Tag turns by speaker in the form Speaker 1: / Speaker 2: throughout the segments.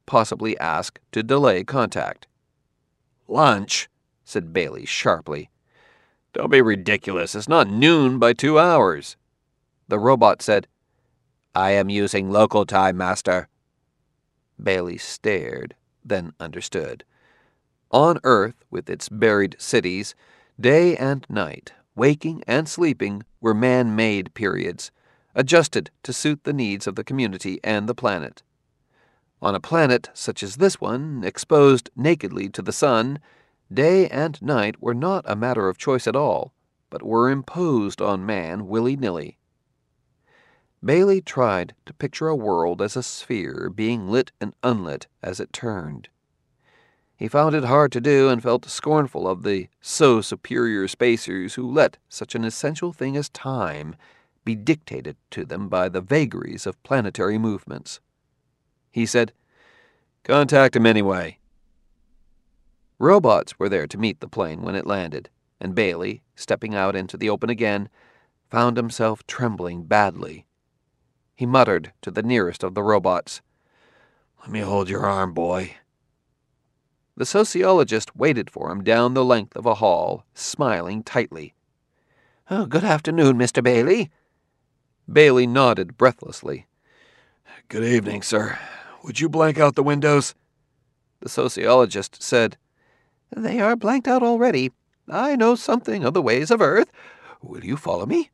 Speaker 1: possibly ask to delay contact. "Lunch?" said Bailey sharply. "Don't be ridiculous. It's not noon by 2 hours." The robot said, "I am using local time, Master." Bailey stared, then understood. On Earth, with its buried cities, day and night, waking and sleeping, were man-made periods, adjusted to suit the needs of the community and the planet. On a planet such as this one, exposed nakedly to the sun, day and night were not a matter of choice at all, but were imposed on man willy-nilly. Bailey tried to picture a world as a sphere being lit and unlit as it turned. He found it hard to do and felt scornful of the so-superior spacers who let such an essential thing as time be dictated to them by the vagaries of planetary movements. He said, "Contact him anyway." Robots were there to meet the plane when it landed, and Bailey, stepping out into the open again, found himself trembling badly. He muttered to the nearest of the robots, "Let me hold your arm, boy." The sociologist waited for him down the length of a hall, smiling tightly. "Oh, good afternoon, Mr. Bailey." Bailey nodded breathlessly. "Good evening, sir. Would you blank out the windows?" The sociologist said, "They are blanked out already. I know something of the ways of Earth. Will you follow me?"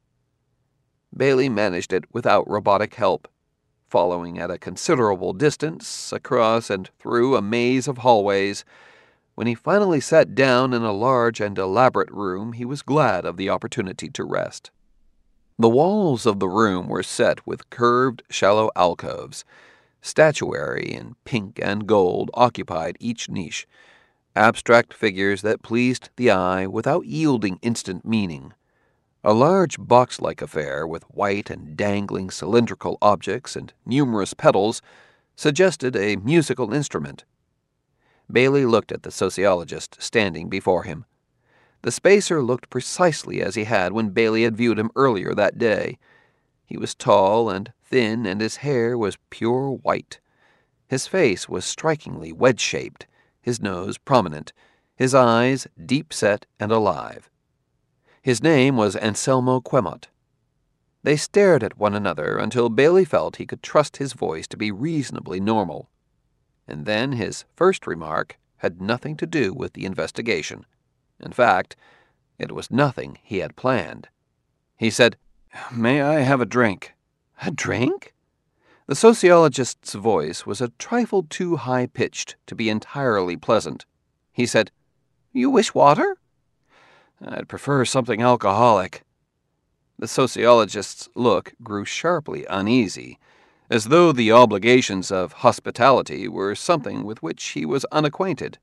Speaker 1: Bailey managed it without robotic help, following at a considerable distance, across and through a maze of hallways. When he finally sat down in a large and elaborate room, he was glad of the opportunity to rest. The walls of the room were set with curved, shallow alcoves. Statuary in pink and gold occupied each niche, abstract figures that pleased the eye without yielding instant meaning. A large box-like affair with white and dangling cylindrical objects and numerous pedals suggested a musical instrument. Bailey looked at the sociologist standing before him. The spacer looked precisely as he had when Bailey had viewed him earlier that day. He was tall and thin, and his hair was pure white. His face was strikingly wedge-shaped, his nose prominent, his eyes deep-set and alive. His name was Anselmo Quemot. They stared at one another until Bailey felt he could trust his voice to be reasonably normal. And then his first remark had nothing to do with the investigation. In fact, it was nothing he had planned. He said, "May I have a drink?" "A drink?" The sociologist's voice was a trifle too high-pitched to be entirely pleasant. He said, "You wish water?" "I'd prefer something alcoholic." The sociologist's look grew sharply uneasy, as though the obligations of hospitality were something with which he was unacquainted.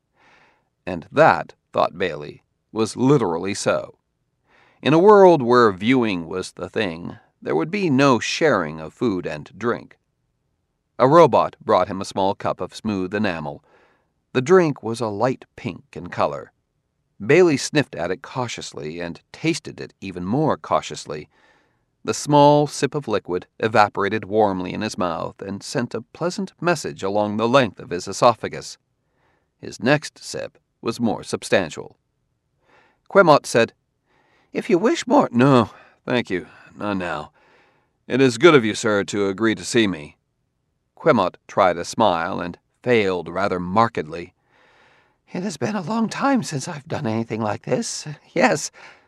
Speaker 1: And that, thought Bailey, was literally so. In a world where viewing was the thing, there would be no sharing of food and drink. A robot brought him a small cup of smooth enamel. The drink was a light pink in color. Bailey sniffed at it cautiously and tasted it even more cautiously. The small sip of liquid evaporated warmly in his mouth and sent a pleasant message along the length of his esophagus. His next sip was more substantial. Quemot said, "If you wish more—" "No, thank you, not now. It is good of you, sir, to agree to see me." Quemot tried a smile and failed rather markedly. "It has been a long time since I've done anything like this. Yes,